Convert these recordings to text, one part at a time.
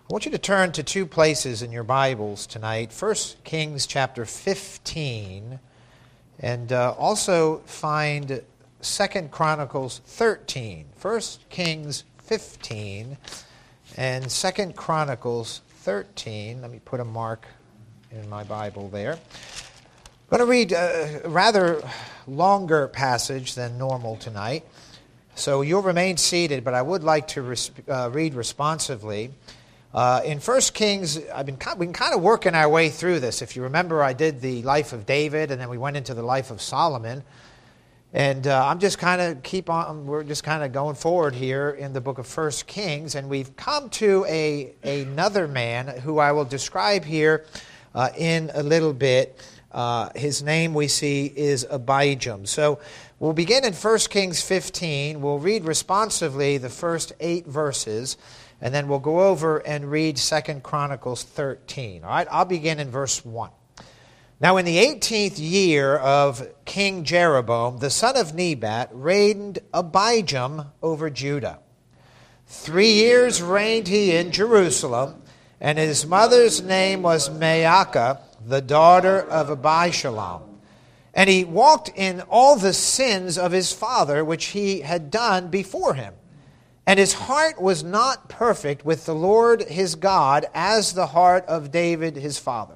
I want you to turn to two places in your Bibles tonight. 1 Kings chapter 15, and also find 2 Chronicles 13. 1 Kings 15 and 2 Chronicles 13. Let me put a mark in my Bible there. I'm going to read a rather longer passage than normal tonight. So you'll remain seated, but I would like to read responsively. In 1 Kings, we've been kind of working our way through this. If you remember, I did the life of David, and then we went into the life of Solomon. And we're just kind of going forward here in the book of 1 Kings, and we've come to another man who I will describe here in a little bit. His name we see is Abijam. So we'll begin in 1 Kings 15. We'll read responsively the first 8 verses, and then we'll go over and read 2 Chronicles 13. All right, I'll begin in verse 1. Now in the 18th year of King Jeroboam, the son of Nebat, reigned Abijam over Judah. 3 years reigned he in Jerusalem, and his mother's name was Maacah, the daughter of Abishalom. And he walked in all the sins of his father, which he had done before him. And his heart was not perfect with the Lord his God, as the heart of David his father.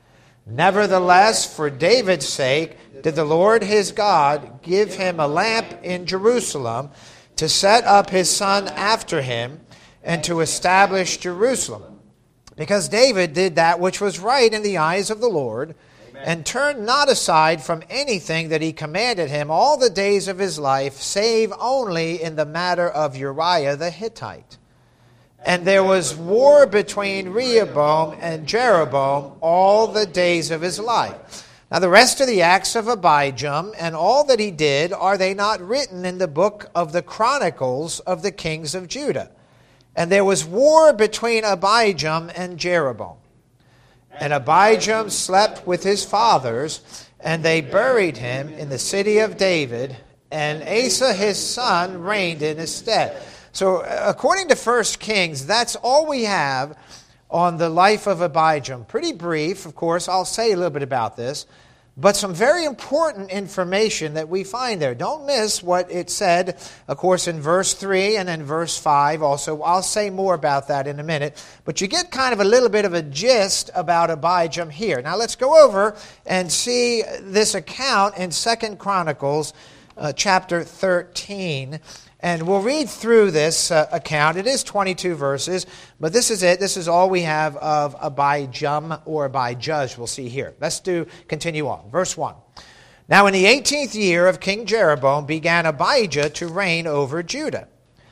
Nevertheless, for David's sake, did the Lord his God give him a lamp in Jerusalem to set up his son after him and to establish Jerusalem. Because David did that which was right in the eyes of the Lord, and turned not aside from anything that he commanded him all the days of his life, save only in the matter of Uriah the Hittite. And there was war between Rehoboam and Jeroboam all the days of his life. Now the rest of the acts of Abijam and all that he did, are they not written in the book of the Chronicles of the kings of Judah? And there was war between Abijam and Jeroboam. And Abijam slept with his fathers, and they buried him in the city of David, and Asa his son reigned in his stead. So according to 1 Kings, that's all we have on the life of Abijam. Pretty brief, of course. I'll say a little bit about this. But some very important information that we find there. Don't miss what it said, of course, in verse 3 and then verse 5 also. I'll say more about that in a minute. But you get kind of a little bit of a gist about Abijam here. Now let's go over and see this account in 2 Chronicles chapter 13. And we'll read through this account. It is 22 verses, but this is it. This is all we have of Abijam or Abijah, we'll see here. Let's continue on. Verse 1. Now in the 18th year of King Jeroboam began Abijah to reign over Judah.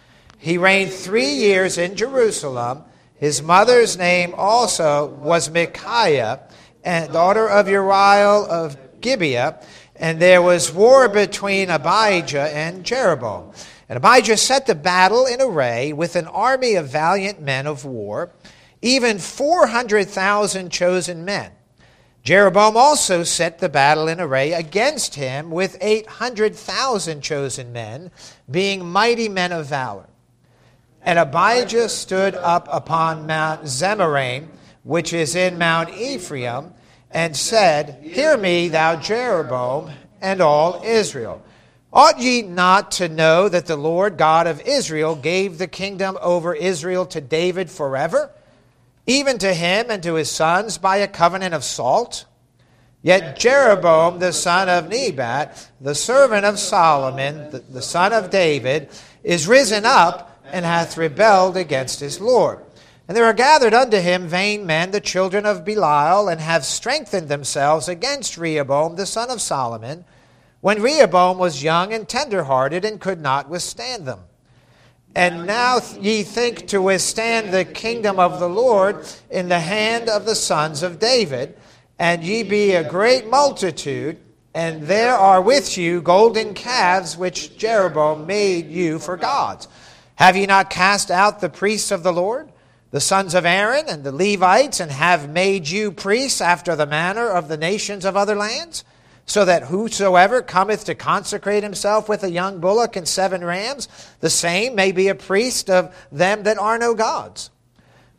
He reigned 3 years in Jerusalem. His mother's name also was Micaiah, and daughter of Uriah of Gibeah. And there was war between Abijah and Jeroboam. And Abijah set the battle in array with an army of valiant men of war, even 400,000 chosen men. Jeroboam also set the battle in array against him with 800,000 chosen men, being mighty men of valor. And Abijah stood up upon Mount Zemaraim, which is in Mount Ephraim, and said, Hear me, thou Jeroboam, and all Israel. Ought ye not to know that the Lord God of Israel gave the kingdom over Israel to David forever, even to him and to his sons by a covenant of salt? Yet Jeroboam the son of Nebat, the servant of Solomon, the son of David, is risen up and hath rebelled against his Lord. And there are gathered unto him vain men, the children of Belial, and have strengthened themselves against Rehoboam the son of Solomon, when Rehoboam was young and tender-hearted and could not withstand them. And now ye think to withstand the kingdom of the Lord in the hand of the sons of David, and ye be a great multitude, and there are with you golden calves which Jeroboam made you for gods. Have ye not cast out the priests of the Lord, the sons of Aaron and the Levites, and have made you priests after the manner of the nations of other lands? So that whosoever cometh to consecrate himself with a young bullock and 7 rams, the same may be a priest of them that are no gods.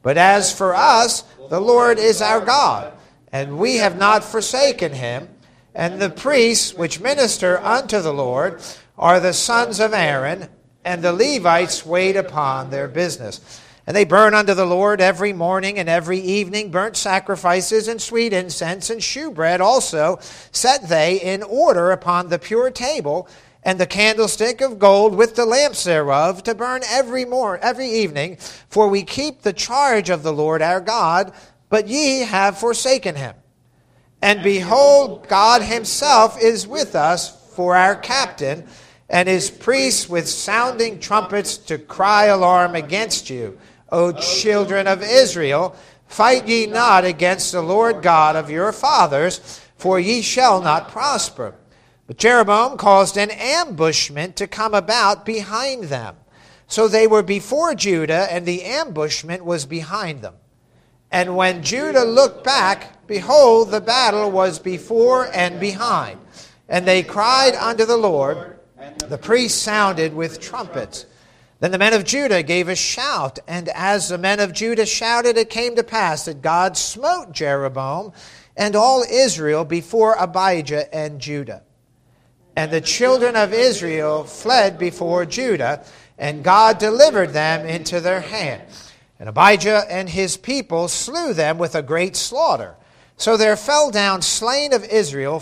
But as for us, the Lord is our God, and we have not forsaken him. And the priests which minister unto the Lord are the sons of Aaron, and the Levites wait upon their business. And they burn unto the Lord every morning and every evening burnt sacrifices and sweet incense and shewbread also set they in order upon the pure table, and the candlestick of gold with the lamps thereof to burn every evening. For we keep the charge of the Lord our God, but ye have forsaken him. And behold, God himself is with us for our captain, and his priests with sounding trumpets to cry alarm against you. O children of Israel, fight ye not against the Lord God of your fathers, for ye shall not prosper. But Jeroboam caused an ambushment to come about behind them. So they were before Judah, and the ambushment was behind them. And when Judah looked back, behold, the battle was before and behind. And they cried unto the Lord. The priests sounded with trumpets. Then the men of Judah gave a shout, and as the men of Judah shouted, it came to pass that God smote Jeroboam and all Israel before Abijah and Judah. And the children of Israel fled before Judah, and God delivered them into their hand. And Abijah and his people slew them with a great slaughter. So there fell down slain of Israel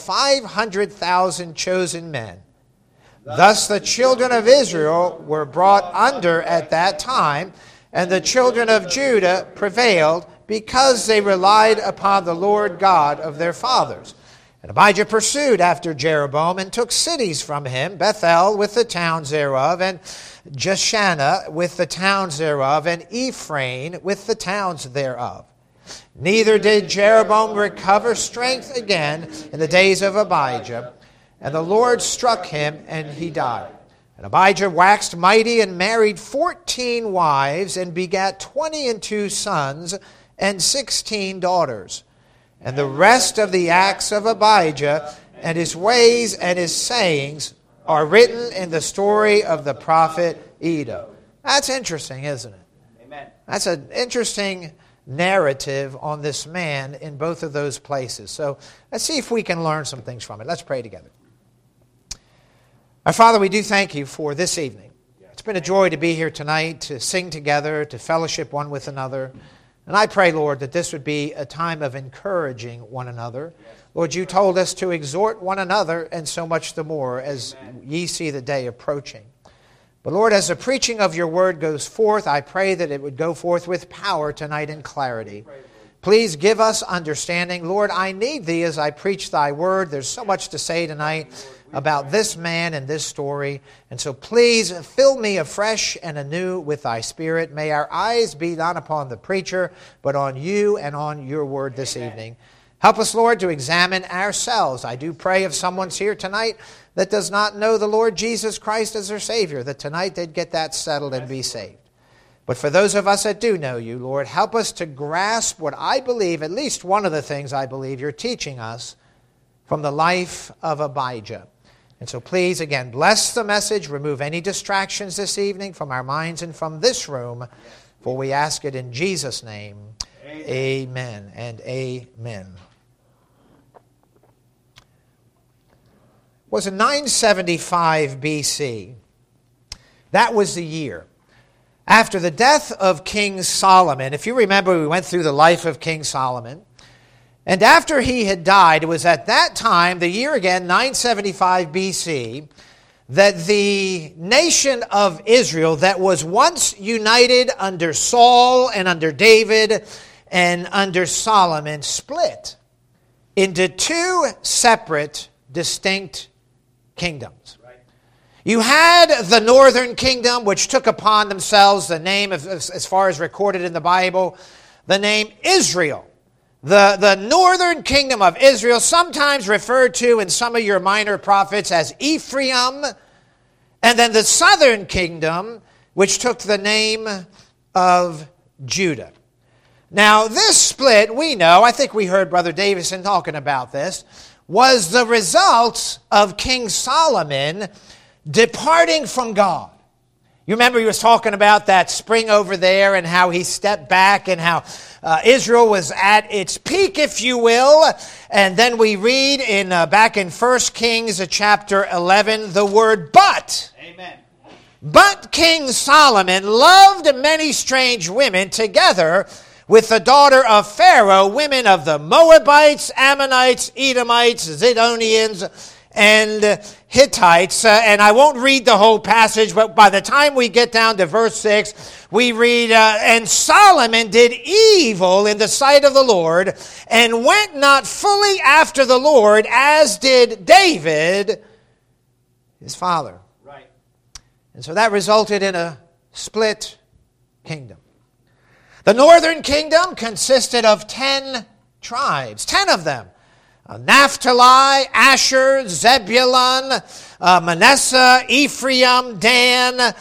500,000 chosen men. Thus the children of Israel were brought under at that time, and the children of Judah prevailed, because they relied upon the Lord God of their fathers. And Abijah pursued after Jeroboam, and took cities from him, Bethel with the towns thereof, and Jeshanah with the towns thereof, and Ephraim with the towns thereof. Neither did Jeroboam recover strength again in the days of Abijah, and the Lord struck him, and he died. And Abijah waxed mighty, and married 14 wives, and begat 22 sons, and 16 daughters. And the rest of the acts of Abijah, and his ways and his sayings, are written in the story of the prophet Iddo. That's interesting, isn't it? Amen. That's an interesting narrative on this man in both of those places. So let's see if we can learn some things from it. Let's pray together. Our Father, we do thank you for this evening. It's been a joy to be here tonight, to sing together, to fellowship one with another. And I pray, Lord, that this would be a time of encouraging one another. Lord, you told us to exhort one another, and so much the more as ye see the day approaching. But Lord, as the preaching of your word goes forth, I pray that it would go forth with power tonight and clarity. Please give us understanding. Lord, I need thee as I preach thy word. There's so much to say tonight about this man and this story. And so please fill me afresh and anew with thy spirit. May our eyes be not upon the preacher, but on you and on your word this evening. Help us, Lord, to examine ourselves. I do pray if someone's here tonight that does not know the Lord Jesus Christ as their Savior, that tonight they'd get that settled and be saved. But for those of us that do know you, Lord, help us to grasp what I believe, at least one of the things I believe you're teaching us from the life of Abijah. And so please, again, bless the message, remove any distractions this evening from our minds and from this room, for we ask it in Jesus' name. Amen and amen. It was in 975 BC. That was the year after the death of King Solomon. If you remember, we went through the life of King Solomon. And after he had died, it was at that time, the year again, 975 BC, that the nation of Israel that was once united under Saul and under David and under Solomon split into two separate, distinct kingdoms. You had the northern kingdom, which took upon themselves the name, as far as recorded in the Bible, the name Israel. The northern kingdom of Israel, sometimes referred to in some of your minor prophets as Ephraim. And then the southern kingdom, which took the name of Judah. Now, this split, we know, I think we heard Brother Davison talking about this, was the result of King Solomon departing from God. You remember he was talking about that spring over there and how he stepped back and how Israel was at its peak, if you will. And then we read in back in 1 Kings chapter 11 the word but. Amen. But King Solomon loved many strange women together with the daughter of Pharaoh, women of the Moabites, Ammonites, Edomites, Zidonians, and Hittites. And I won't read the whole passage, but by the time we get down to verse 6, we read, and Solomon did evil in the sight of the Lord, and went not fully after the Lord, as did David, his father. Right. And so that resulted in a split kingdom. The northern kingdom consisted of 10 tribes, 10 of them. Naphtali, Asher, Zebulun, Manasseh, Ephraim, Dan,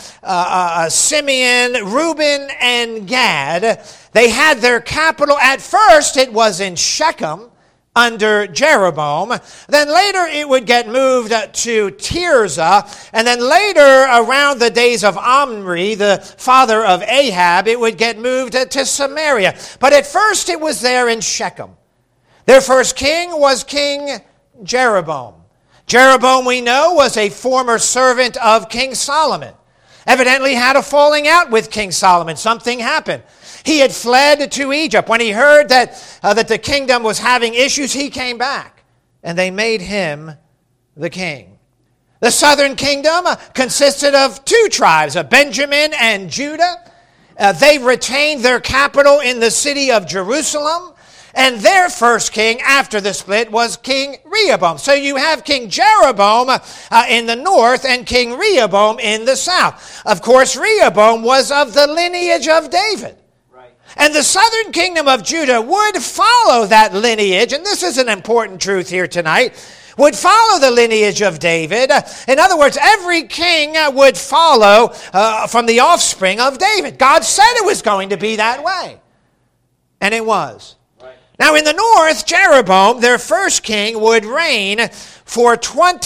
Simeon, Reuben, and Gad. They had their capital. At first, it was in Shechem under Jeroboam. Then later, it would get moved to Tirzah. And then later, around the days of Omri, the father of Ahab, it would get moved to Samaria. But at first, it was there in Shechem. Their first king was King Jeroboam. Jeroboam, we know, was a former servant of King Solomon. Evidently had a falling out with King Solomon. Something happened. He had fled to Egypt. When he heard that the kingdom was having issues, he came back, and they made him the king. The southern kingdom consisted of 2 tribes, Benjamin and Judah. They retained their capital in the city of Jerusalem. And their first king after the split was King Rehoboam. So you have King Jeroboam in the north and King Rehoboam in the south. Of course, Rehoboam was of the lineage of David. Right. And the southern kingdom of Judah would follow that lineage. And this is an important truth here tonight. Would follow the lineage of David. In other words, every king would follow from the offspring of David. God said it was going to be that way. And it was. Now in the north, Jeroboam, their first king, would reign for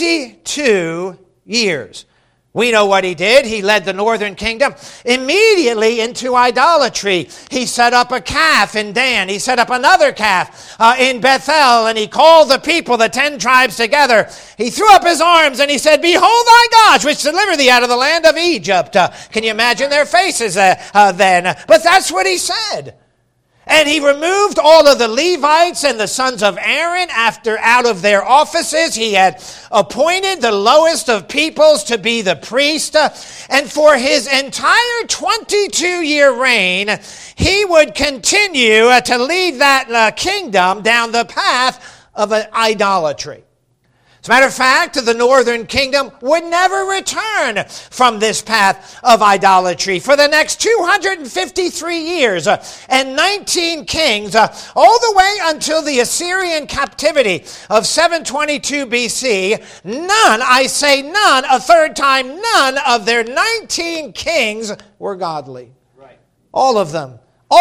22 years. We know what he did. He led the northern kingdom immediately into idolatry. He set up a calf in Dan. He set up another calf in Bethel, and he called the people, the 10 tribes together. He threw up his arms and he said, "Behold thy gods, which deliver thee out of the land of Egypt." Can you imagine their faces then? But that's what he said. And he removed all of the Levites and the sons of Aaron out of their offices. He had appointed the lowest of peoples to be the priest. And for his entire 22-year reign, he would continue to lead that kingdom down the path of idolatry. As a matter of fact, the northern kingdom would never return from this path of idolatry for the next 253 years and 19 kings, all the way until the Assyrian captivity of 722 BC. None, I say none, a third time, none of their 19 kings were godly. Right. All of them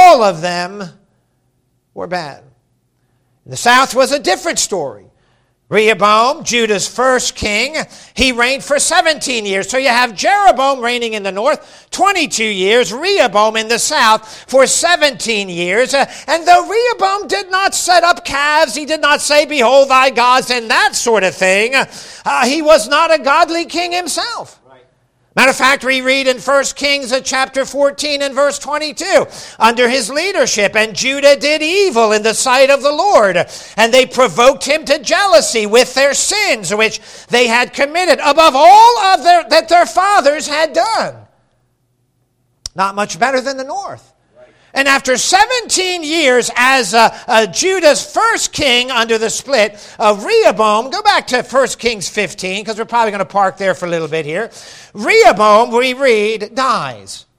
were bad. The south was a different story. Rehoboam, Judah's first king, he reigned for 17 years. So you have Jeroboam reigning in the north, 22 years, Rehoboam in the south for 17 years. And though Rehoboam did not set up calves, he did not say, "Behold thy gods," and that sort of thing, he was not a godly king himself. Matter of fact, we read in 1 Kings chapter 14 and verse 22, under his leadership, "And Judah did evil in the sight of the Lord, and they provoked him to jealousy with their sins, which they had committed, above all of that their fathers had done." Not much better than the north. And after 17 years as Judah's first king under the split, Rehoboam, go back to 1 Kings 15, because we're probably going to park there for a little bit here. Rehoboam, we read, dies.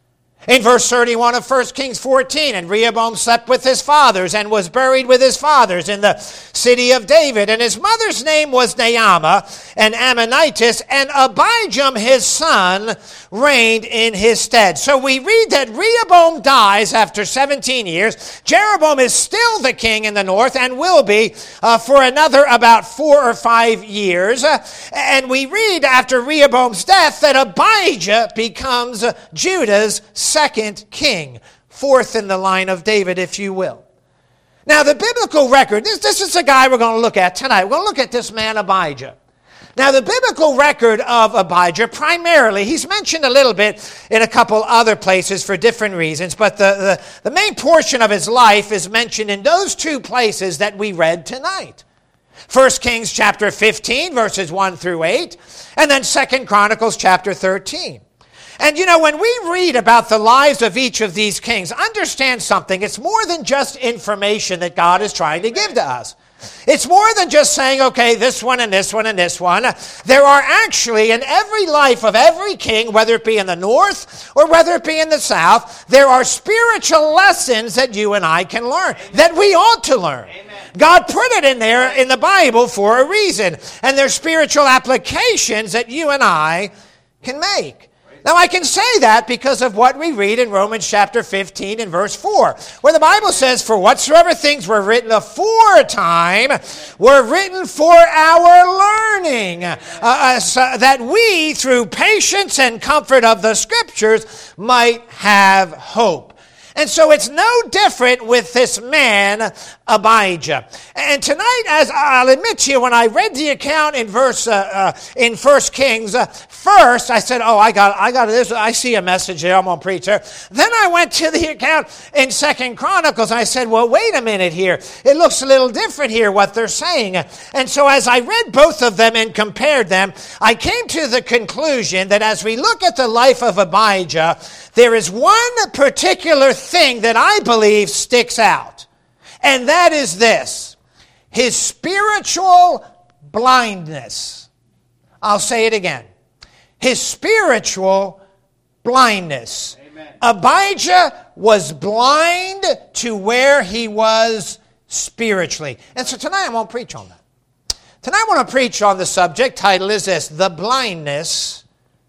In verse 31 of 1 Kings 14, and Rehoboam slept with his fathers and was buried with his fathers in the city of David. And his mother's name was Naamah, an Ammonitess, and Abijam his son reigned in his stead. So we read that Rehoboam dies after 17 years. Jeroboam is still the king in the north and will be for another about 4 or 5 years. And we read after Rehoboam's death that Abijah becomes Judah's second king, fourth in the line of David, if you will. Now, the biblical record, this is the guy we're going to look at tonight. We're going to look at this man, Abijah. Now, the biblical record of Abijah, primarily, he's mentioned a little bit in a couple other places for different reasons, but the main portion of his life is mentioned in those two places that we read tonight. 1 Kings chapter 15, verses 1 through 8, and then 2 Chronicles chapter 13. And you know, when we read about the lives of each of these kings, understand something. It's more than just information that God is trying to give to us. It's more than just saying, okay, this one and this one and this one. There are actually, in every life of every king, whether it be in the north or whether it be in the south, there are spiritual lessons that you and I can learn, that we ought to learn. Amen. God put it in there in the Bible for a reason. And there's spiritual applications that you and I can make. Now, I can say that because of what we read in Romans chapter 15 and verse 4, where the Bible says, for whatsoever things were written aforetime were written for our learning, so that we, through patience and comfort of the Scriptures, might have hope. And so it's no different with this man, Abijah. And tonight, as I'll admit to you, when I read the account in in 1 Kings, first I said, oh, I got this. I see a message there. I'm going to preach there. Then I went to the account in 2 Chronicles. And I said, well, wait a minute here. It looks a little different here, what they're saying. And so as I read both of them and compared them, I came to the conclusion that as we look at the life of Abijah, there is one particular thing that I believe sticks out. And that is this: his spiritual blindness. I'll say it again. His spiritual blindness. Amen. Abijah was blind to where he was spiritually. And so tonight I won't preach on that. Tonight I want to preach on the subject. Title is this: The Blindness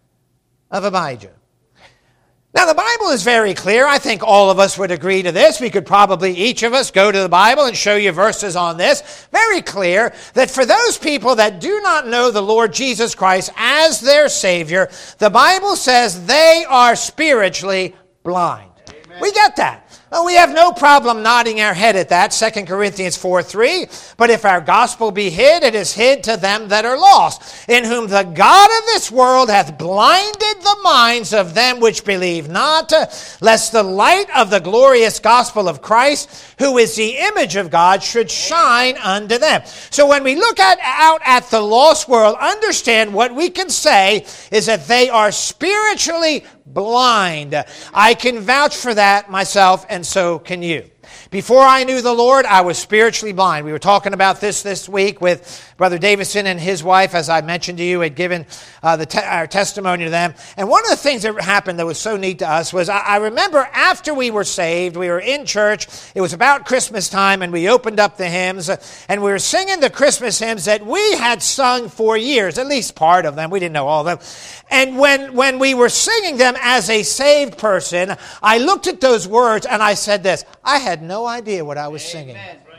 of Abijah. Now, the Bible is very clear. I think all of us would agree to this. We could probably, each of us, go to the Bible and show you verses on this. Very clear that for those people that do not know the Lord Jesus Christ as their Savior, the Bible says they are spiritually blind. Amen. We get that. Well, we have no problem nodding our head at that, 2 Corinthians 4:3. But if our gospel be hid, it is hid to them that are lost, in whom the God of this world hath blinded the minds of them which believe not, lest the light of the glorious gospel of Christ, who is the image of God, should shine unto them. So when we look out at the lost world, understand what we can say is that they are spiritually blind. I can vouch for that myself, and so can you. Before I knew the Lord, I was spiritually blind. We were talking about this week with Brother Davison and his wife, as I mentioned to you, had given our testimony to them. And one of the things that happened that was so neat to us was I remember after we were saved, we were in church. It was about Christmas time, and we opened up the hymns, and we were singing the Christmas hymns that we had sung for years, at least part of them. We didn't know all of them. And when we were singing them as a saved person, I looked at those words and I said this: I had no idea what I was singing.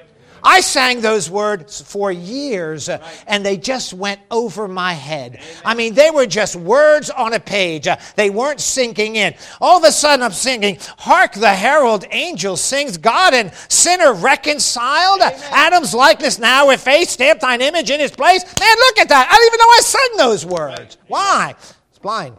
I sang those words for years, and they just went over my head. I mean, they were just words on a page. They weren't sinking in. All of a sudden, I'm singing, "Hark the herald angel sings, God and sinner reconciled. Amen. Adam's likeness now with faith, stamp thine image in his place." Man, look at that. I didn't even know I sang those words. Why? I was blind.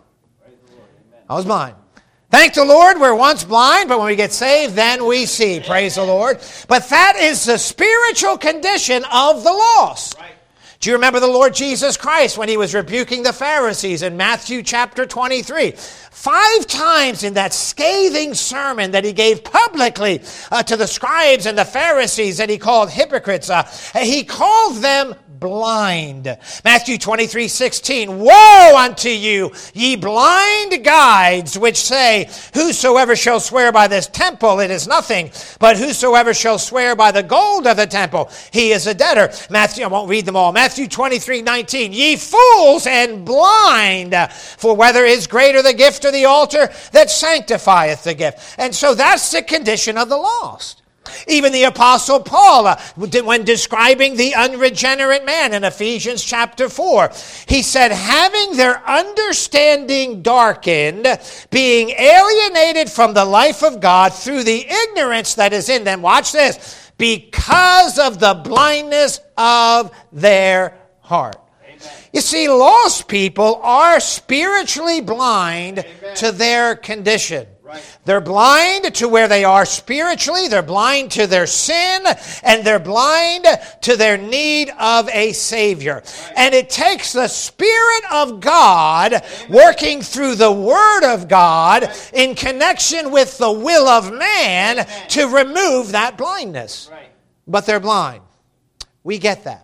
I was blind. Thank the Lord, we're once blind, but when we get saved, then we see. Praise the Lord. But that is the spiritual condition of the lost. Right. Do you remember the Lord Jesus Christ when he was rebuking the Pharisees in Matthew chapter 23? 5 times in that scathing sermon that he gave publicly to the scribes and the Pharisees that he called hypocrites, he called them blind. Matthew 23:16, woe unto you, ye blind guides, which say, whosoever shall swear by this temple, it is nothing, but whosoever shall swear by the gold of the temple, he is a debtor. Matthew, I won't read them all. Matthew 23:19, ye fools and blind, for whether is greater the gift or the altar that sanctifieth the gift. And so that's the condition of the lost. Even the Apostle Paul, when describing the unregenerate man in Ephesians chapter 4, he said, having their understanding darkened, being alienated from the life of God through the ignorance that is in them, watch this, because of the blindness of their heart. Amen. You see, lost people are spiritually blind to their condition. Right. They're blind to where they are spiritually, they're blind to their sin, and they're blind to their need of a Savior. Right. And it takes the Spirit of God working through the Word of God in connection with the will of man to remove that blindness. Right. But they're blind. We get that.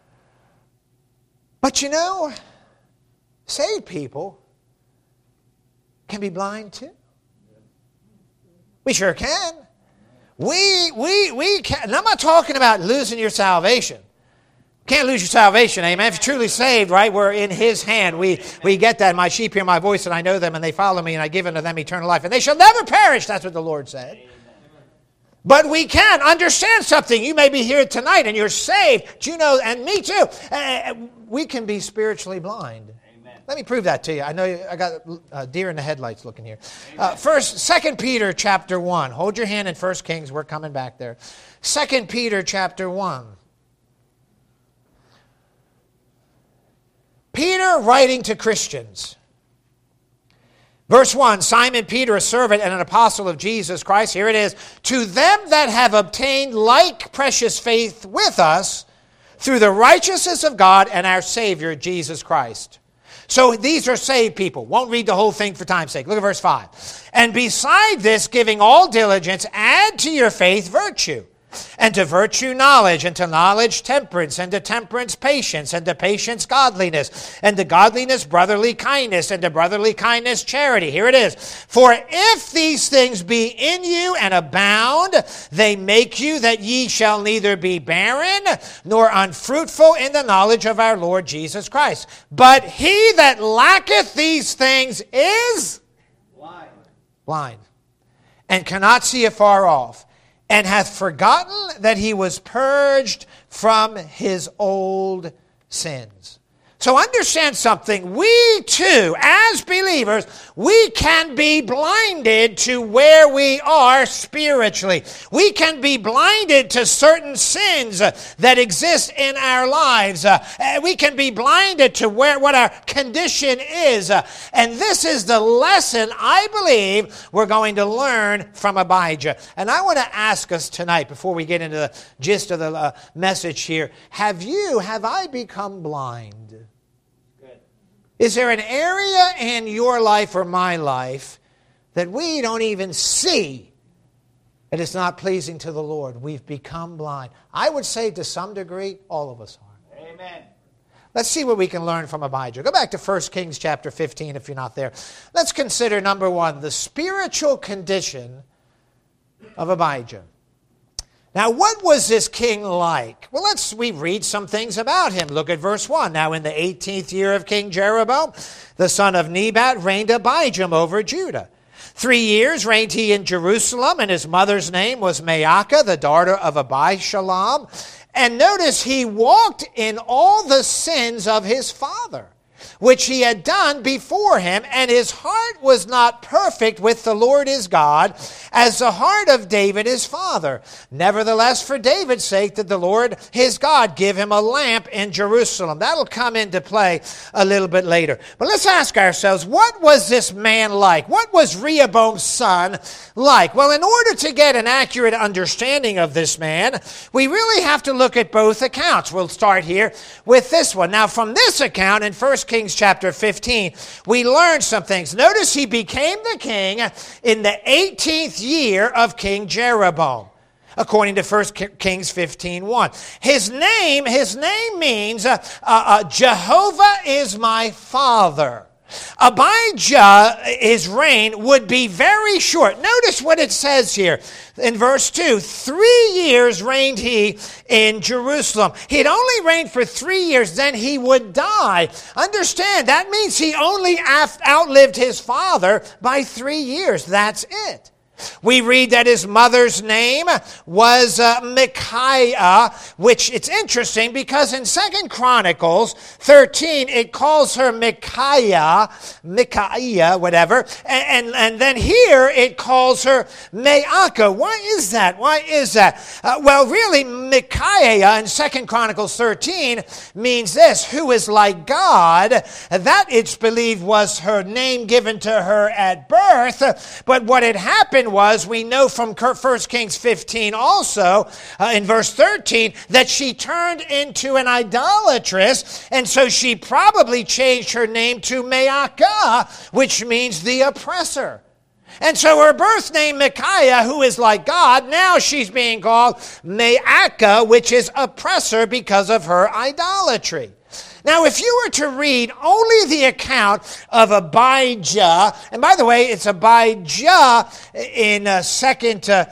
But you know, saved people can be blind too. We sure can. We can. And I'm not talking about losing your salvation. Can't lose your salvation, amen. If you're truly saved, right, we're in His hand. We get that. My sheep hear my voice, and I know them, and they follow me, and I give unto them eternal life. And they shall never perish. That's what the Lord said. Amen. But we can understand something. You may be here tonight, and you're saved. Do you know, and me too. We can be spiritually blind. Let me prove that to you. I know I got a deer in the headlights looking here. 2 Peter chapter 1. Hold your hand in 1 Kings. We're coming back there. 2 Peter chapter 1. Peter writing to Christians. Verse 1, Simon Peter, a servant and an apostle of Jesus Christ. Here it is. To them that have obtained like precious faith with us through the righteousness of God and our Savior, Jesus Christ. So these are saved people. Won't read the whole thing for time's sake. Look at verse 5. And beside this, giving all diligence, add to your faith virtue, and to virtue knowledge, and to knowledge temperance, and to temperance patience, and to patience godliness, and to godliness brotherly kindness, and to brotherly kindness charity. Here it is. For if these things be in you and abound, they make you that ye shall neither be barren nor unfruitful in the knowledge of our Lord Jesus Christ. But he that lacketh these things is blind, and cannot see afar off, and hath forgotten that he was purged from his old sins. So understand something. We too, as believers, we can be blinded to where we are spiritually. We can be blinded to certain sins that exist in our lives. We can be blinded to what our condition is. And this is the lesson, I believe, we're going to learn from Abijah. And I want to ask us tonight, before we get into the gist of the message here, have I become blind? Is there an area in your life or my life that we don't even see that is not pleasing to the Lord? We've become blind. I would say to some degree, all of us are. Amen. Let's see what we can learn from Abijah. Go back to 1 Kings chapter 15 if you're not there. Let's consider, number one, the spiritual condition of Abijah. Now, what was this king like? Well, we read some things about him. Look at verse 1. Now, in the 18th year of King Jeroboam, the son of Nebat, reigned Abijam over Judah. 3 years reigned he in Jerusalem, and his mother's name was Maacah, the daughter of Abishalom. And notice he walked in all the sins of his father, which he had done before him, and his heart was not perfect with the Lord his God, as the heart of David his father. Nevertheless, for David's sake did the Lord his God give him a lamp in Jerusalem. That'll come into play a little bit later. But let's ask ourselves, what was this man like? What was Rehoboam's son like? Well, in order to get an accurate understanding of this man, we really have to look at both accounts. We'll start here with this one. Now, from this account in 1 Kings chapter 15, we learn some things. Notice he became the king in the 18th year of King Jeroboam. according to 1 Kings 15:1. His name means Jehovah is my Father. Abijah, his reign would be very short. Notice what it says here in verse 2. 3 years reigned he in Jerusalem. He had only reigned for 3 years, then he would die. Understand, that means he only outlived his father by 3 years. That's it. We read that his mother's name was Micaiah, which it's interesting because in 2 Chronicles 13, it calls her Micaiah, whatever, and then here it calls her Maacah. Why is that? Well, really, Micaiah in 2 Chronicles 13 means this, who is like God. That, it's believed, was her name given to her at birth, but what had happened was, we know from 1 Kings 15 also, in verse 13, that she turned into an idolatress, and so she probably changed her name to Maacah, which means the oppressor. And so her birth name, Micaiah, who is like God, now she's being called Maacah, which is oppressor because of her idolatry. Now, if you were to read only the account of Abijah, and by the way, it's Abijah in 2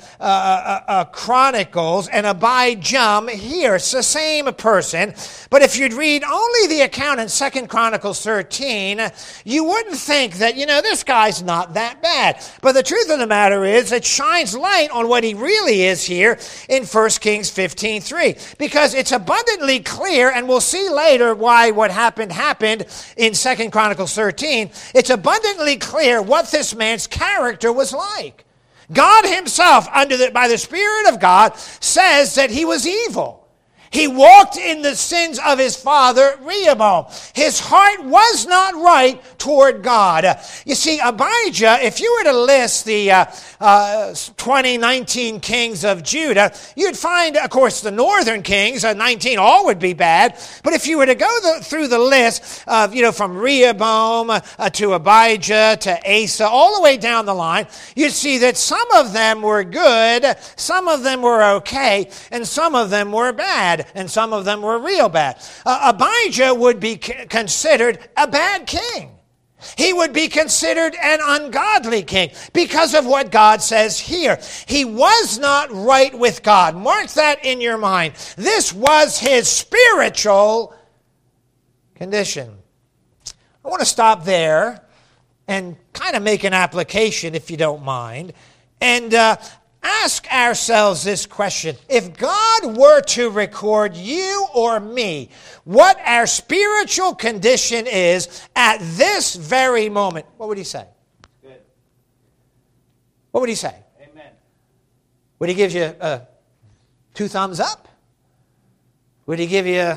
Chronicles, and Abijam here, it's the same person. But if you'd read only the account in 2 Chronicles 13, you wouldn't think that, this guy's not that bad. But the truth of the matter is, it shines light on what he really is here in 1 Kings 15:3. Because it's abundantly clear, and we'll see later why what happened in 2 Chronicles 13. It's abundantly clear what this man's character was like. God himself, by the Spirit of God, says that he was evil. He walked in the sins of his father, Rehoboam. His heart was not right toward God. You see, Abijah, if you were to list the 2019 kings of Judah, you'd find, of course, the northern kings, 19, all would be bad. But if you were to go through the list of, from Rehoboam to Abijah to Asa, all the way down the line, you'd see that some of them were good, some of them were okay, and some of them were bad. And some of them were real bad. Abijah would be considered a bad king. He would be considered an ungodly king because of what God says here. He was not right with God. Mark that in your mind. This was his spiritual condition. I want to stop there and kind of make an application, if you don't mind, and ask ourselves this question. If God were to record you or me, what our spiritual condition is at this very moment, what would he say? Good. What would he say? Amen. Would he give you 2 thumbs up? Would he give you,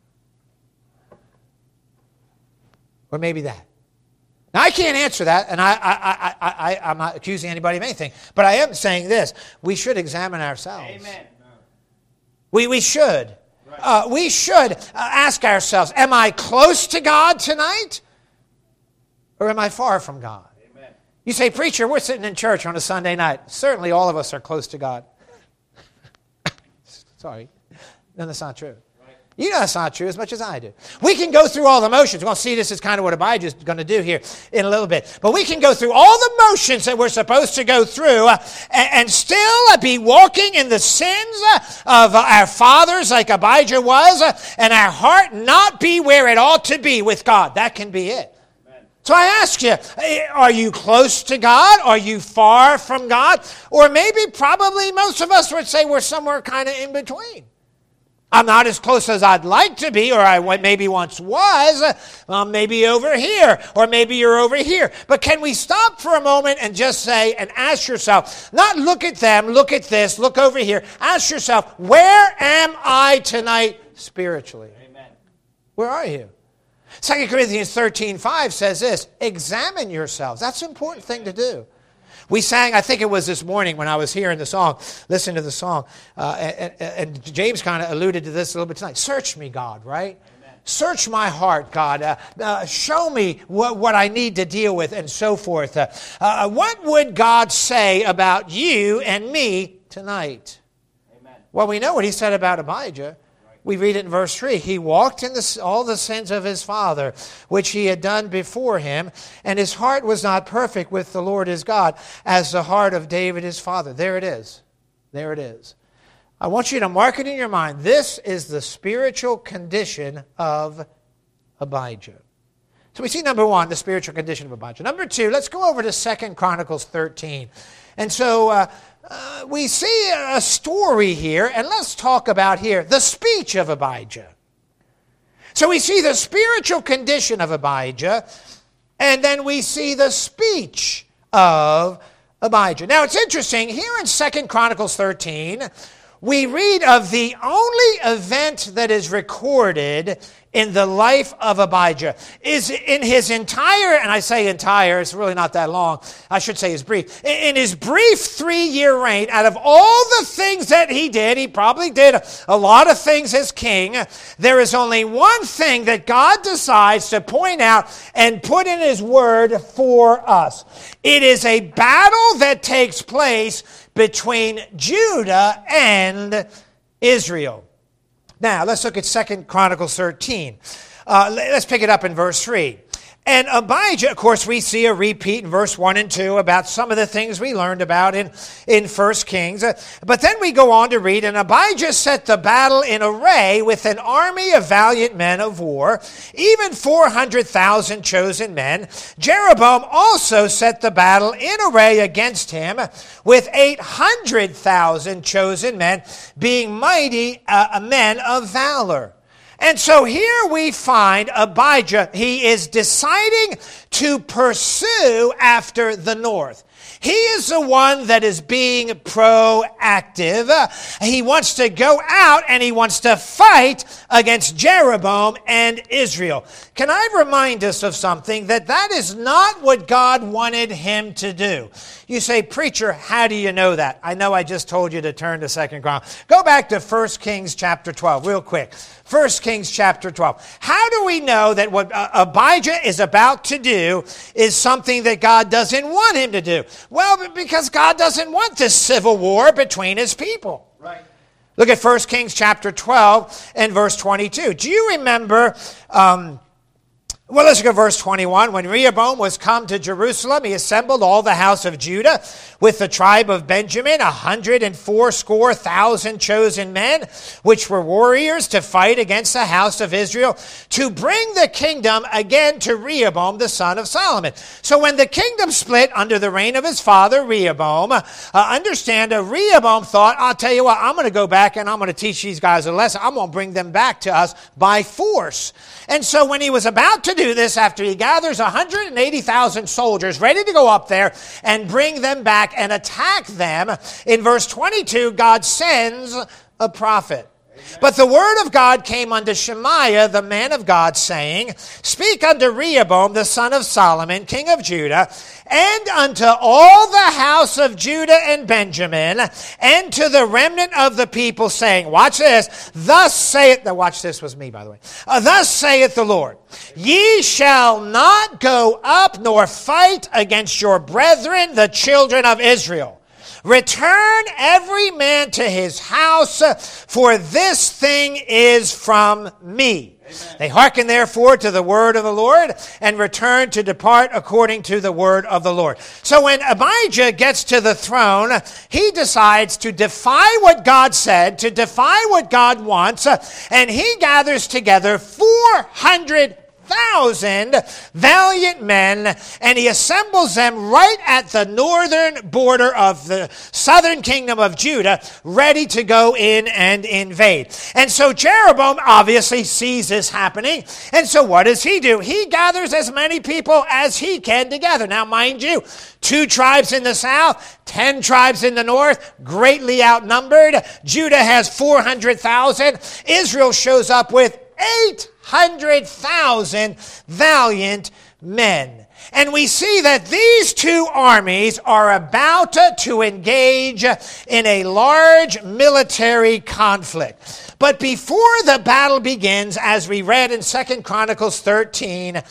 or maybe that? Now, I can't answer that, and I'm not accusing anybody of anything, but I am saying this. We should examine ourselves. Amen. We should. Right. We should ask ourselves, am I close to God tonight, or am I far from God? Amen. You say, preacher, we're sitting in church on a Sunday night. Certainly all of us are close to God. Sorry. No, that's not true. You know that's not true as much as I do. We can go through all the motions. We're going to see this is kind of what Abijah is going to do here in a little bit. But we can go through all the motions that we're supposed to go through and still be walking in the sins of our fathers like Abijah was, and our heart not be where it ought to be with God. That can be it. Amen. So I ask you, are you close to God? Are you far from God? Or maybe probably most of us would say we're somewhere kind of in between. I'm not as close as I'd like to be, or I maybe once was. Maybe over here, or maybe you're over here. But can we stop for a moment and just say, and ask yourself, not look at them, look at this, look over here. Ask yourself, where am I tonight spiritually? Amen. Where are you? 2 Corinthians 13:5 says this, examine yourselves. That's an important thing to do. We sang, I think it was this morning when I was hearing the song, listening to the song, and James kind of alluded to this a little bit tonight. Search me, God, right? Amen. Search my heart, God. Show me what I need to deal with and so forth. What would God say about you and me tonight? Well, we know what he said about Abijah. We read it in verse 3. He walked in all the sins of his father, which he had done before him, and his heart was not perfect with the Lord his God, as the heart of David his father. There it is. There it is. I want you to mark it in your mind. This is the spiritual condition of Abijah. So we see, number one, the spiritual condition of Abijah. Number two, let's go over to 2 Chronicles 13. And so we see a story here, and let's talk about here the speech of Abijah. So we see the spiritual condition of Abijah, and then we see the speech of Abijah. Now it's interesting, here in 2 Chronicles 13, we read of the only event that is recorded in the life of Abijah. Is in his entire, and I say entire, it's really not that long, I should say his brief. In his brief 3-year reign, out of all the things that he did, he probably did a lot of things as king, there is only one thing that God decides to point out and put in his word for us. It is a battle that takes place between Judah and Israel. Now, let's look at 2 Chronicles 13. Let's pick it up in verse 3. And Abijah, of course, we see a repeat in verse 1 and 2 about some of the things we learned about in 1 Kings. But then we go on to read, and Abijah set the battle in array with an army of valiant men of war, even 400,000 chosen men. Jeroboam also set the battle in array against him with 800,000 chosen men, being mighty men of valor. And so here we find Abijah. He is deciding to pursue after the north. He is the one that is being proactive. He wants to go out and he wants to fight against Jeroboam and Israel. Can I remind us of something? That is not what God wanted him to do. You say, preacher, how do you know that? I know I just told you to turn to 2 Chronicles. Go back to 1 Kings chapter 12 real quick. 1 Kings chapter 12. How do we know that what Abijah is about to do is something that God doesn't want him to do? Well, because God doesn't want this civil war between his people. Right. Look at 1 Kings chapter 12 and verse 22. Do you remember... Well, let's go to verse 21. When Rehoboam was come to Jerusalem, he assembled all the house of Judah with the tribe of Benjamin, 180,000 chosen men, which were warriors to fight against the house of Israel, to bring the kingdom again to Rehoboam, the son of Solomon. So when the kingdom split under the reign of his father, Rehoboam, Rehoboam thought, I'll tell you what, I'm going to go back and I'm going to teach these guys a lesson. I'm going to bring them back to us by force. And so when he was about to do this, after he gathers 180,000 soldiers ready to go up there and bring them back and attack them, in verse 22, God sends a prophet. But the word of God came unto Shemaiah, the man of God, saying, Speak unto Rehoboam, the son of Solomon, king of Judah, and unto all the house of Judah and Benjamin, and to the remnant of the people, saying, watch this, thus saith, now watch this was me, by the way, thus saith the Lord, Ye shall not go up nor fight against your brethren, the children of Israel. Return every man to his house, for this thing is from me. Amen. They hearken therefore to the word of the Lord, and return to depart according to the word of the Lord. So when Abijah gets to the throne, he decides to defy what God said, to defy what God wants, and he gathers together 400,000 valiant men, and he assembles them right at the northern border of the southern kingdom of Judah, ready to go in and invade. And so Jeroboam obviously sees this happening, and so what does he do? He gathers as many people as he can together. Now, mind you, 2 tribes in the south, 10 tribes in the north, greatly outnumbered. Judah has 400,000. Israel shows up with 800,000 valiant men. And we see that these two armies are about to engage in a large military conflict. But before the battle begins, as we read in 2 Chronicles 13,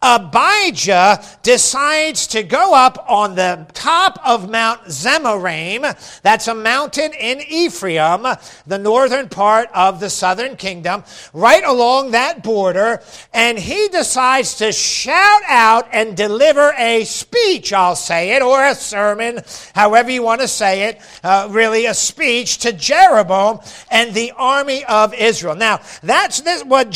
Abijah decides to go up on the top of Mount Zemaraim. That's a mountain in Ephraim, the northern part of the southern kingdom, right along that border. And he decides to shout out and deliver a speech, I'll say it, or a sermon, however you want to say it, really a speech to Jeroboam and the army of Israel. Now, that's this, what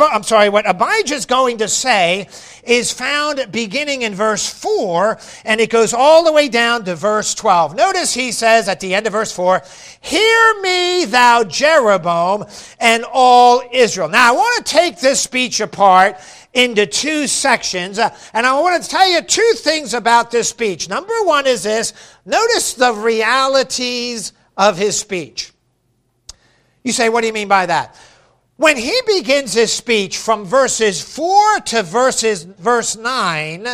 Abijah's going to say is found beginning in verse 4, and it goes all the way down to verse 12. Notice he says at the end of verse 4, "Hear me, thou Jeroboam, and all Israel." Now, I want to take this speech apart into two sections, and I want to tell you two things about this speech. Number one is this: notice the realities of his speech. You say, what do you mean by that? When he begins his speech from verses 4 to verse 9,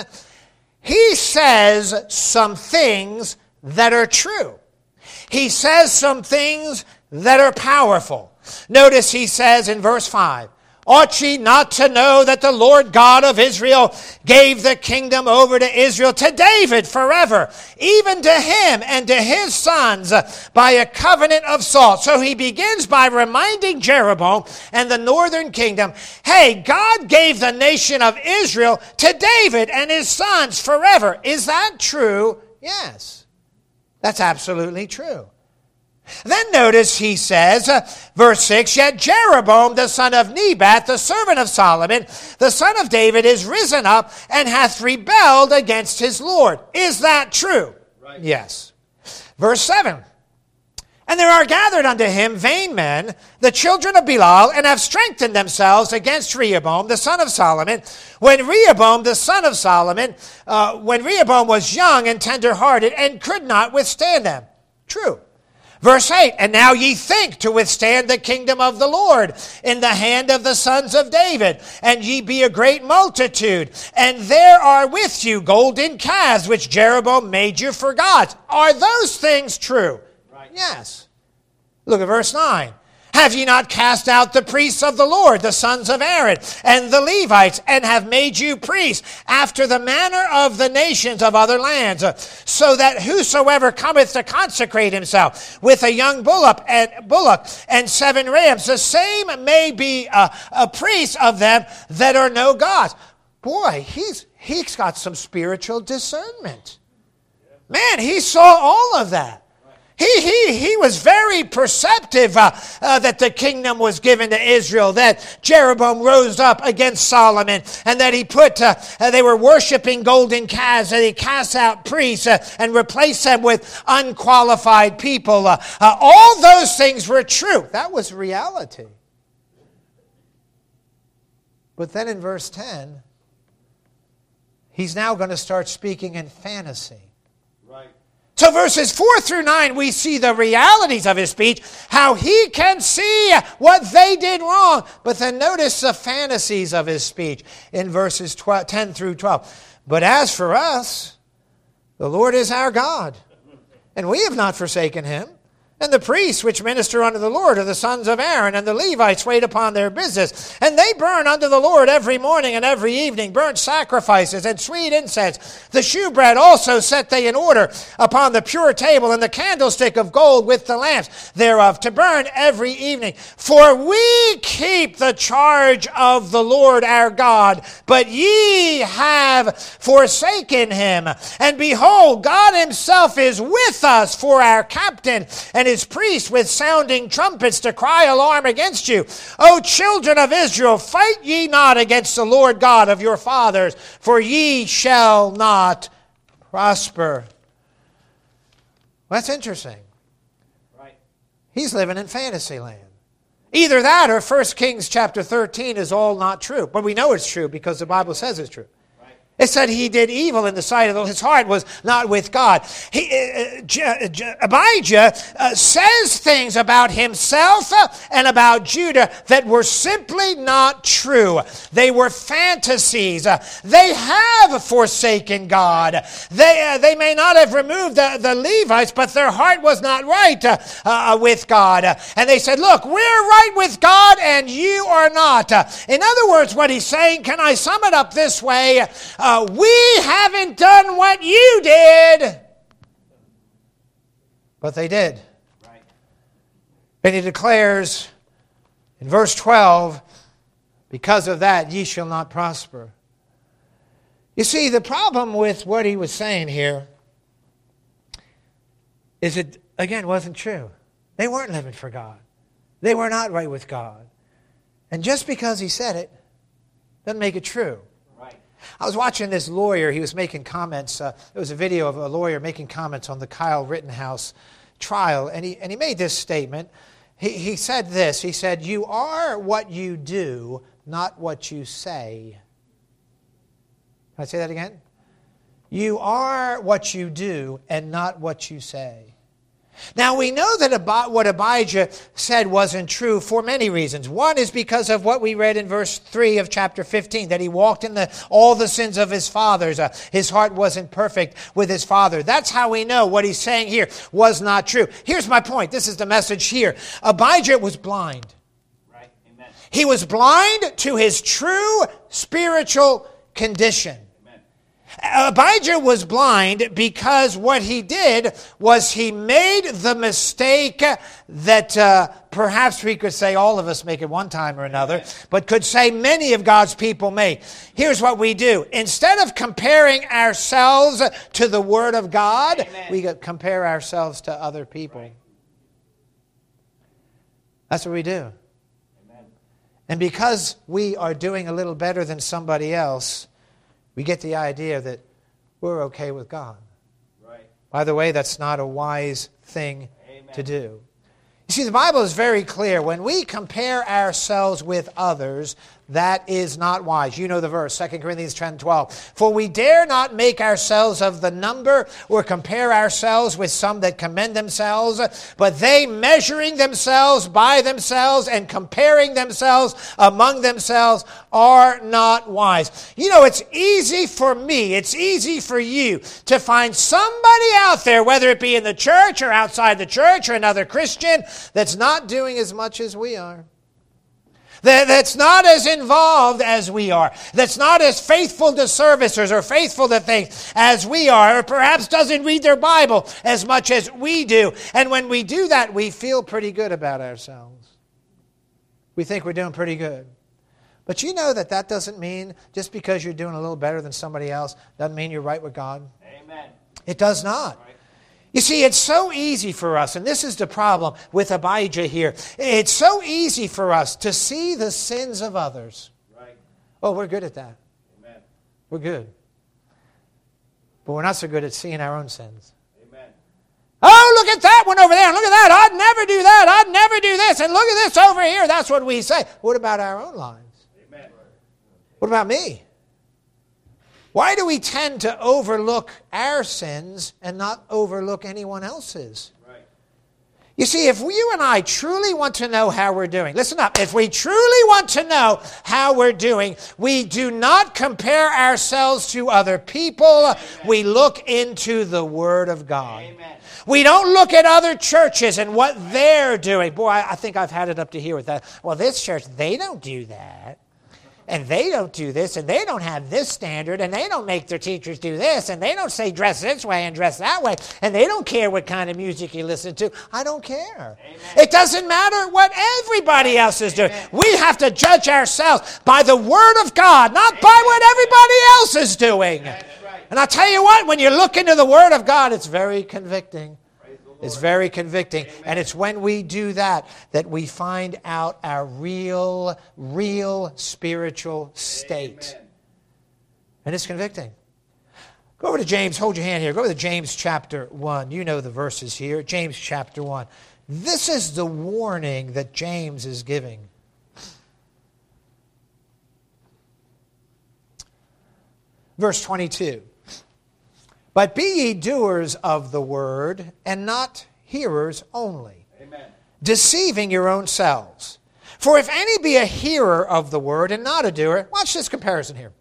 he says some things that are true. He says some things that are powerful. Notice he says in verse 5, "Ought ye not to know that the Lord God of Israel gave the kingdom over to Israel, to David forever, even to him and to his sons by a covenant of salt?" So he begins by reminding Jeroboam and the northern kingdom, hey, God gave the nation of Israel to David and his sons forever. Is that true? Yes, that's absolutely true. Then notice he says, verse 6, "Yet Jeroboam the son of Nebat, the servant of Solomon, the son of David, is risen up and hath rebelled against his Lord." Is that true? Right. Yes. Verse 7, "And there are gathered unto him vain men, the children of Belial, and have strengthened themselves against Rehoboam the son of Solomon, when Rehoboam the son of Solomon, when Rehoboam was young and tender-hearted, and could not withstand them." True. Verse 8, "And now ye think to withstand the kingdom of the Lord in the hand of the sons of David, and ye be a great multitude, and there are with you golden calves which Jeroboam made you for gods." Are those things true? Right. Yes. Look at verse 9. "Have ye not cast out the priests of the Lord, the sons of Aaron, and the Levites, and have made you priests after the manner of the nations of other lands, so that whosoever cometh to consecrate himself with a young bullock and 7 rams, the same may be a priest of them that are no gods." Boy, he's got some spiritual discernment. Man, he saw all of that. He was very perceptive that the kingdom was given to Israel, that Jeroboam rose up against Solomon, and that he they were worshiping golden calves, and he cast out priests and replaced them with unqualified people. All those things were true. That was reality. But then in verse 10, he's now going to start speaking in fantasy. So verses 4 through 9, we see the realities of his speech, how he can see what they did wrong. But then notice the fantasies of his speech in verses 10 through 12. "But as for us, the Lord is our God, and we have not forsaken him. And the priests which minister unto the Lord are the sons of Aaron, and the Levites wait upon their business. And they burn unto the Lord every morning and every evening burnt sacrifices and sweet incense. The shewbread also set they in order upon the pure table, and the candlestick of gold with the lamps thereof to burn every evening. For we keep the charge of the Lord our God, but ye have forsaken him. And behold, God himself is with us for our captain, and his priests with sounding trumpets to cry alarm against you. O children of Israel, fight ye not against the Lord God of your fathers, for ye shall not prosper." Well, that's interesting. Right. He's living in fantasy land. Either that or 1 Kings chapter 13 is all not true. But we know it's true because the Bible says it's true. Right. It said he did evil in the sight of the Lord. His heart was not with God. Abijah says things about himself and about Judah that were simply not true. They were fantasies. They have forsaken God. They may not have removed the Levites, but their heart was not right with God. And they said, look, we're right with God and you are not. In other words, what he's saying, can I sum it up this way? We haven't done what you did. But they did. Right. And he declares in verse 12, because of that ye shall not prosper. You see, the problem with what he was saying here is it, again, wasn't true. They weren't living for God. They were not right with God. And just because he said it doesn't make it true. I was watching this lawyer. He was making comments. There was a video of a lawyer making comments on the Kyle Rittenhouse trial. And he made this statement. He said this. He said, you are what you do, not what you say. Can I say that again? You are what you do and not what you say. Now, we know that what Abijah said wasn't true for many reasons. One is because of what we read in verse 3 of chapter 15, that he walked in all the sins of his fathers. His heart wasn't perfect with his father. That's how we know what he's saying here was not true. Here's my point. This is the message here. Abijah was blind. Right. Amen. He was blind to his true spiritual condition. Abijah was blind because what he did was he made the mistake that perhaps we could say all of us make at one time or another, but could say many of God's people make. Here's what we do. Instead of comparing ourselves to the Word of God, we compare ourselves to other people. That's what we do. And because we are doing a little better than somebody else, we get the idea that we're okay with God. Right. By the way, that's not a wise thing to do. You see, the Bible is very clear. When we compare ourselves with others, that is not wise. You know the verse, 2 Corinthians 10:12. For we dare not make ourselves of the number or compare ourselves with some that commend themselves, but they measuring themselves by themselves and comparing themselves among themselves are not wise. You know, it's easy for me, it's easy for you to find somebody out there, whether it be in the church or outside the church or another Christian, that's not doing as much as we are. That's not as involved as we are. That's not as faithful to services or faithful to things as we are. Or perhaps doesn't read their Bible as much as we do. And when we do that, we feel pretty good about ourselves. We think we're doing pretty good. But you know that doesn't mean just because you're doing a little better than somebody else, doesn't mean you're right with God. Amen. It does not. Right. You see, it's so easy for us, and this is the problem with Abijah here. It's so easy for us to see the sins of others. Right. Oh, we're good at that. Amen. We're good. But we're not so good at seeing our own sins. Amen. Oh, look at that one over there. Look at that. I'd never do that. I'd never do this. And look at this over here. That's what we say. What about our own lives? Amen. What about me? Why do we tend to overlook our sins and not overlook anyone else's? Right. You see, if you and I truly want to know how we're doing, listen up, if we truly want to know how we're doing, we do not compare ourselves to other people. Amen. We look into the Word of God. Amen. We don't look at other churches and what they're doing. Boy, I think I've had it up to here with that. Well, this church, they don't do that. And they don't do this, and they don't have this standard, and they don't make their teachers do this, and they don't say dress this way and dress that way, and they don't care what kind of music you listen to. I don't care. Amen. It doesn't matter what everybody else is doing. Amen. We have to judge ourselves by the Word of God, not Amen. By what everybody else is doing. Right. And I'll tell you what, when you look into the Word of God, it's very convicting. It's very convicting. Amen. And it's when we do that we find out our real spiritual state. Amen. And it's convicting. Go over to James. Hold your hand here. Go over to James chapter 1. You know the verses here. James chapter 1. This is the warning that James is giving. Verse 22. But be ye doers of the word, and not hearers only, Amen. deceiving your own selves. For if any be a hearer of the word, and not a doer, watch this comparison here.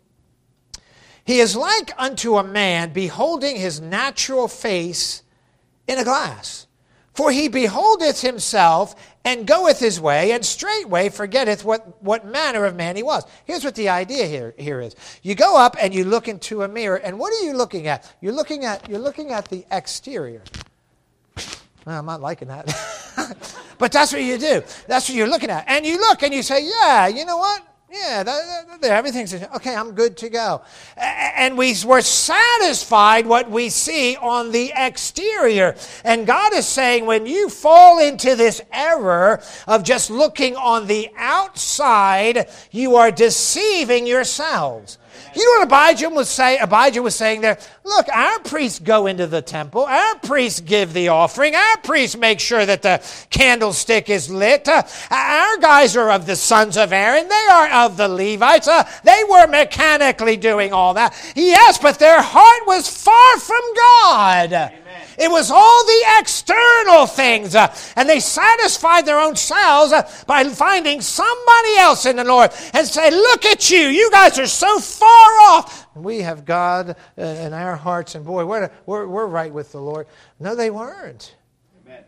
He is like unto a man beholding his natural face in a glass. For he beholdeth himself, and goeth his way, and straightway forgetteth what manner of man he was. Here's what the idea here is. You go up and you look into a mirror, and what are you looking at? You're looking at the exterior. Well, I'm not liking that. But that's what you do. That's what you're looking at. And you look and you say, yeah, you know what? Yeah, everything's okay, I'm good to go. And we're satisfied what we see on the exterior. And God is saying when you fall into this error of just looking on the outside, you are deceiving yourselves. You know what Abijah was saying? Abijah was saying there, look, our priests go into the temple. Our priests give the offering. Our priests make sure that the candlestick is lit. Our guys are of the sons of Aaron. They are of the Levites. They were mechanically doing all that. Yes, but their heart was far from God. Amen. It was all the external things. And they satisfied their own selves by finding somebody else in the Lord and say, look at you. You guys are so far off. We have God in our hearts, and boy, we're right with the Lord. No, they weren't. Amen.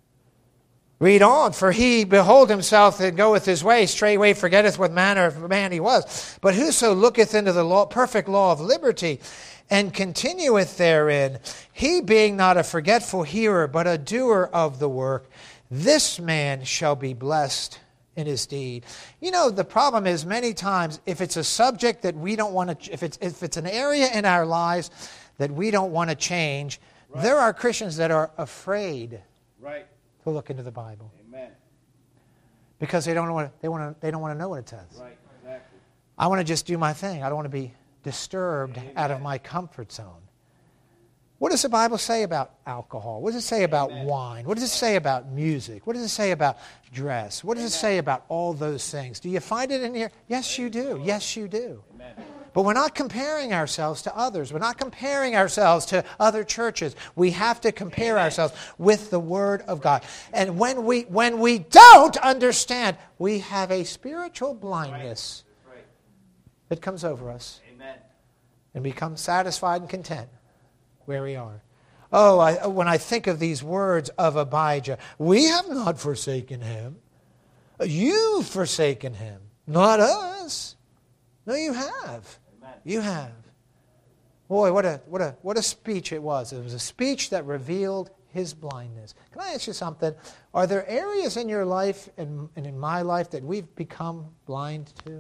Read on. For he behold himself and goeth his way, straightway forgetteth what manner of man he was. But whoso looketh into the perfect law of liberty, and continueth therein, he being not a forgetful hearer, but a doer of the work, this man shall be blessed in his deed. You know, the problem is many times if it's a subject that we don't want to, if it's an area in our lives that we don't want to change, right, there are Christians that are afraid, right, to look into the Bible. Amen. Because they don't want to know what it says. Right, exactly. I want to just do my thing. I don't want to be disturbed out of my comfort zone. What does the Bible say about alcohol? What does it say about wine? What does it say about music? What does it say about dress? What does it say about all those things? Do you find it in here? Yes, you do. Yes, you do. Amen. But we're not comparing ourselves to others. We're not comparing ourselves to other churches. We have to compare ourselves with the Word of God. And when we don't understand, we have a spiritual blindness that comes over us. Amen. And become satisfied and content where we are. Oh, when I think of these words of Abijah, we have not forsaken him. You've forsaken him, not us. No, you have. Amen. You have. Boy, what a speech it was. It was a speech that revealed his blindness. Can I ask you something? Are there areas in your life and in my life that we've become blind to?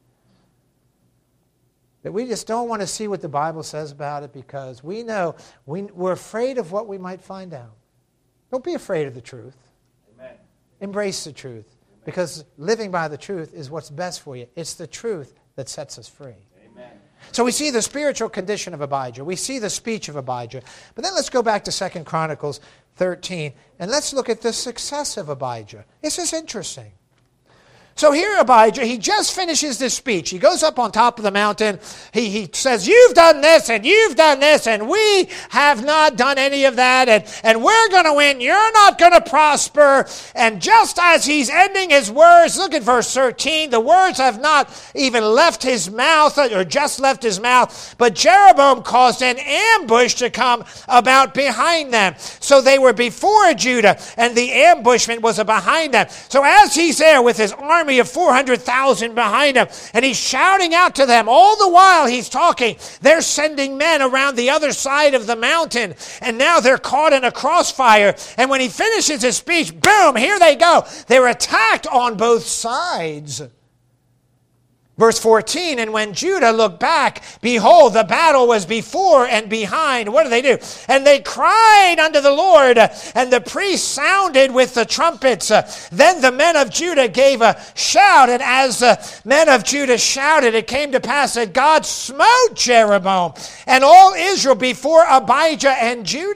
That we just don't want to see what the Bible says about it because we know we're afraid of what we might find out. Don't be afraid of the truth. Amen. Embrace the truth. Amen. Because living by the truth is what's best for you. It's the truth that sets us free. Amen. So we see the spiritual condition of Abijah. We see the speech of Abijah. But then let's go back to 2 Chronicles 13 and let's look at the success of Abijah. This is interesting. So here Abijah, he just finishes this speech. He goes up on top of the mountain. He says, you've done this and you've done this and we have not done any of that and we're going to win. You're not going to prosper. And just as he's ending his words, look at verse 13. The words have not even left his mouth or just left his mouth, but Jeroboam caused an ambush to come about behind them. So they were before Judah and the ambushment was behind them. So as he's there with his army of 400,000 behind him, and he's shouting out to them. All the while he's talking, they're sending men around the other side of the mountain, and now they're caught in a crossfire. And when he finishes his speech, boom, here they go. They're attacked on both sides. Verse 14, and when Judah looked back, behold, the battle was before and behind. What do? And they cried unto the Lord, and the priests sounded with the trumpets. Then the men of Judah gave a shout, and as the men of Judah shouted, it came to pass that God smote Jeroboam and all Israel before Abijah and Judah.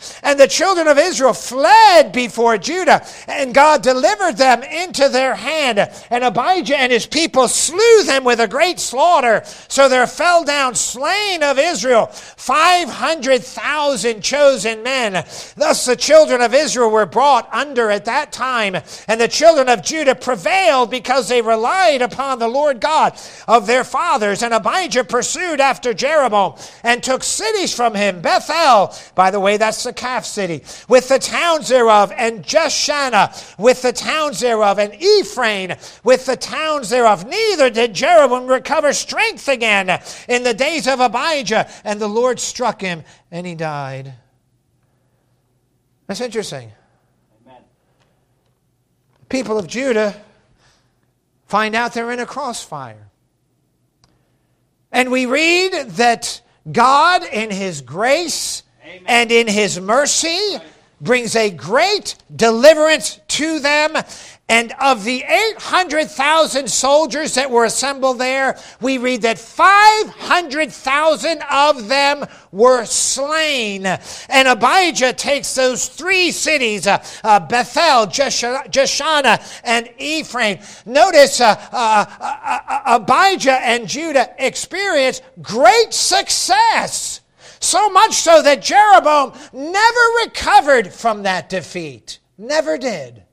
And the children of Israel fled before Judah, and God delivered them into their hand. And Abijah and his people slew them with a great slaughter. So there fell down slain of Israel 500,000 chosen men. Thus the children of Israel were brought under at that time. And the children of Judah prevailed because they relied upon the Lord God of their fathers. And Abijah pursued after Jeroboam and took cities from him. Bethel, by the way, that's the calf city, with the towns thereof, and Jeshanah with the towns thereof, and Ephraim with the towns thereof. Neither did Jeroboam recover strength again in the days of Abijah, and the Lord struck him, and he died. That's interesting. Amen. People of Judah find out they're in a crossfire. And we read that God, in His grace, amen, and in His mercy, brings a great deliverance to them. And of the 800,000 soldiers that were assembled there, we read that 500,000 of them were slain. And Abijah takes those three cities, Bethel, Jeshanah, and Ephraim. Notice Abijah and Judah experienced great success. So much so that Jeroboam never recovered from that defeat. Never did.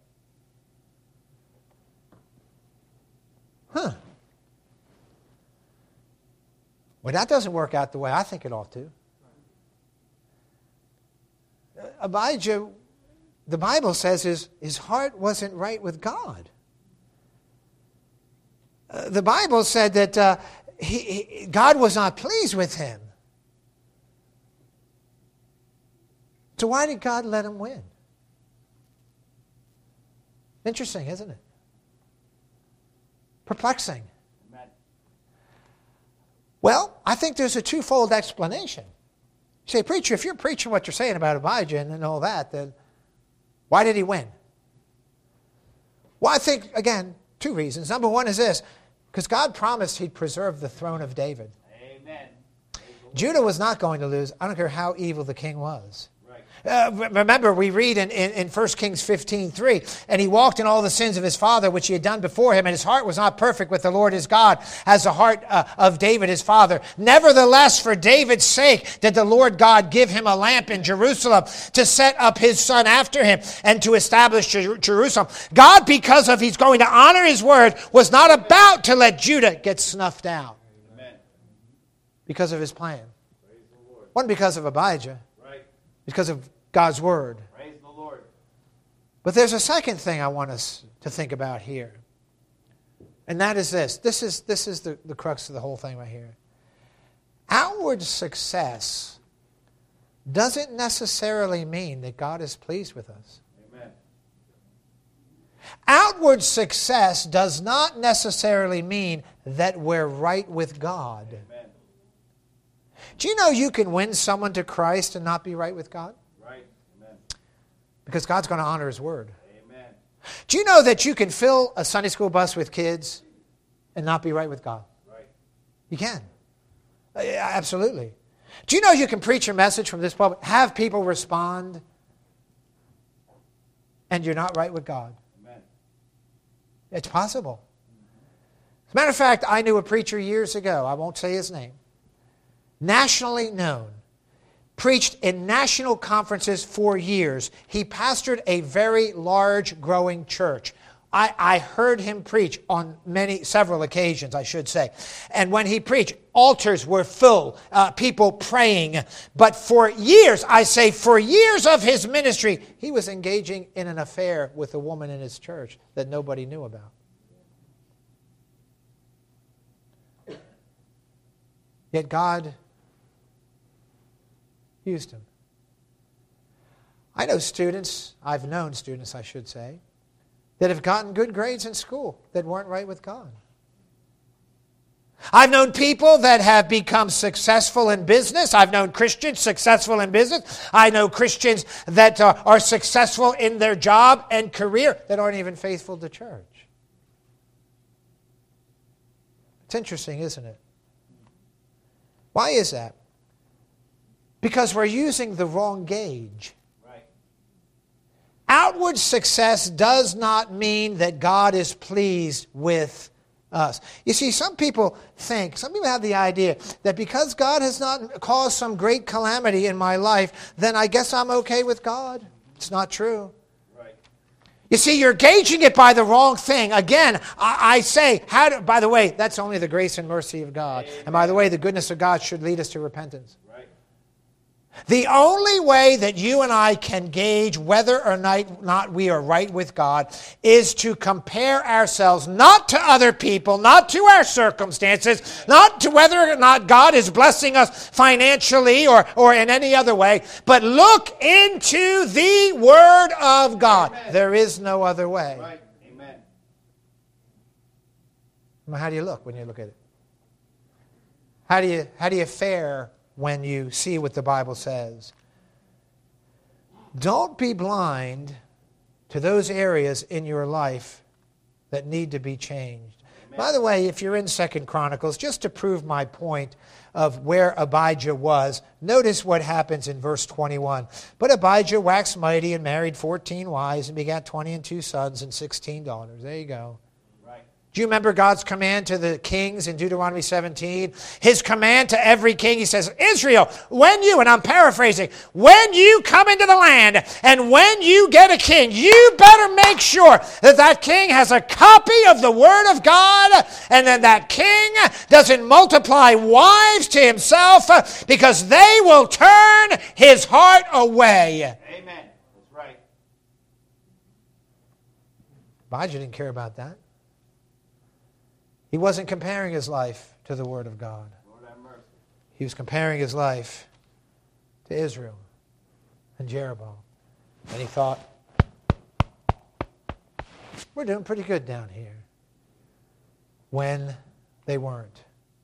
Well, that doesn't work out the way I think it ought to. Abijah, the Bible says his heart wasn't right with God. The Bible said that God was not pleased with him. So why did God let him win? Interesting, isn't it? Perplexing. Amen. Well, I think there's a twofold explanation. You say, preacher, if you're preaching what you're saying about Abijah and all that, then why did he win? Well, I think, again, two reasons. Number one is this, because God promised He'd preserve the throne of David. Amen. Judah was not going to lose. I don't care how evil the king was. Remember, we read in 1 Kings 15:3, and he walked in all the sins of his father, which he had done before him, and his heart was not perfect with the Lord his God, as the heart of David his father. Nevertheless, for David's sake did the Lord God give him a lamp in Jerusalem to set up his son after him and to establish Jerusalem. God, because of He's going to honor His word, was not about to let Judah get snuffed out. Amen. Because of His plan. It wasn't because of Abijah. Because of God's word. Praise the Lord. But there's a second thing I want us to think about here. And that is this. This is the crux of the whole thing right here. Outward success doesn't necessarily mean that God is pleased with us. Amen. Outward success does not necessarily mean that we're right with God. Amen. Do you know you can win someone to Christ and not be right with God? Right. Amen. Because God's going to honor His word. Amen. Do you know that you can fill a Sunday school bus with kids and not be right with God? Right. You can. Absolutely. Do you know you can preach a message from this pulpit, have people respond, and you're not right with God? Amen. It's possible. As a matter of fact, I knew a preacher years ago. I won't say his name. Nationally known, preached in national conferences for years. He pastored a very large, growing church. I heard him preach on several occasions, I should say. And when he preached, altars were full, people praying. But for years, for years of his ministry, he was engaging in an affair with a woman in his church that nobody knew about. Yet God used him. I've known students, I should say, that have gotten good grades in school that weren't right with God. I've known people that have become successful in business. I've known Christians successful in business. I know Christians that are successful in their job and career that aren't even faithful to church. It's interesting, isn't it? Why is that? Because we're using the wrong gauge. Outward success does not mean that God is pleased with us. You see, some people have the idea that because God has not caused some great calamity in my life, then I guess I'm okay with God. It's not true. Right. You see, you're gauging it by the wrong thing. Again, I say, by the way, that's only the grace and mercy of God. Amen. And by the way, the goodness of God should lead us to repentance. The only way that you and I can gauge whether or not we are right with God is to compare ourselves not to other people, not to our circumstances, not to whether or not God is blessing us financially or in any other way, but look into the Word of God. Amen. There is no other way. Right. Amen. Well, how do you look when you look at it? How do you fare when you see what the Bible says? Don't be blind to those areas in your life that need to be changed. Amen. By the way, if you're in 2 Chronicles, just to prove my point of where Abijah was, notice what happens in verse 21. But Abijah waxed mighty and married 14 wives and begat 22 sons and 16 daughters. There you go. Do you remember God's command to the kings in Deuteronomy 17? His command to every king, he says, Israel, when you, and I'm paraphrasing, when you come into the land and when you get a king, you better make sure that that king has a copy of the Word of God, and then that king doesn't multiply wives to himself because they will turn his heart away. Amen. That's right. Abijah didn't care about that. He wasn't comparing his life to the Word of God. He was comparing his life to Israel and Jeroboam. And he thought, we're doing pretty good down here. When they weren't.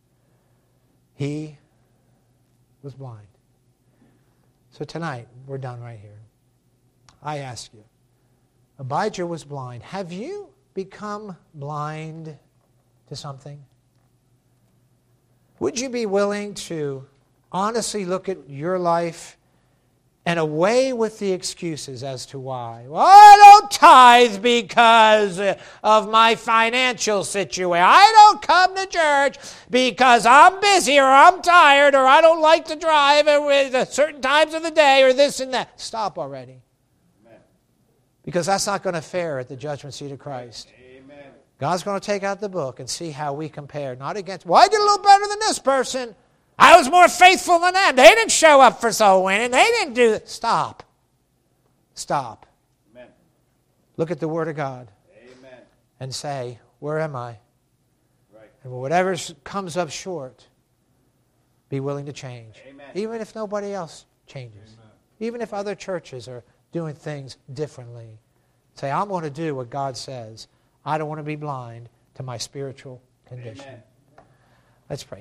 He was blind. So tonight, we're done right here. I ask you, Abijah was blind. Have you become blind to something? Would you be willing to honestly look at your life and away with the excuses as to why? Well, I don't tithe because of my financial situation. I don't come to church because I'm busy or I'm tired or I don't like to drive at certain times of the day or this and that. Stop already. Amen. Because that's not going to fare at the judgment seat of Christ. God's going to take out the book and see how we compare. Not against, well, I did a little better than this person. I was more faithful than them. They didn't show up for soul winning. They didn't do that. Stop. Stop. Amen. Look at the Word of God. Amen. And say, where am I? Right. And whatever comes up short, be willing to change. Amen. Even if nobody else changes. Amen. Even if other churches are doing things differently. Say, I'm going to do what God says. I don't want to be blind to my spiritual condition. Amen. Let's pray.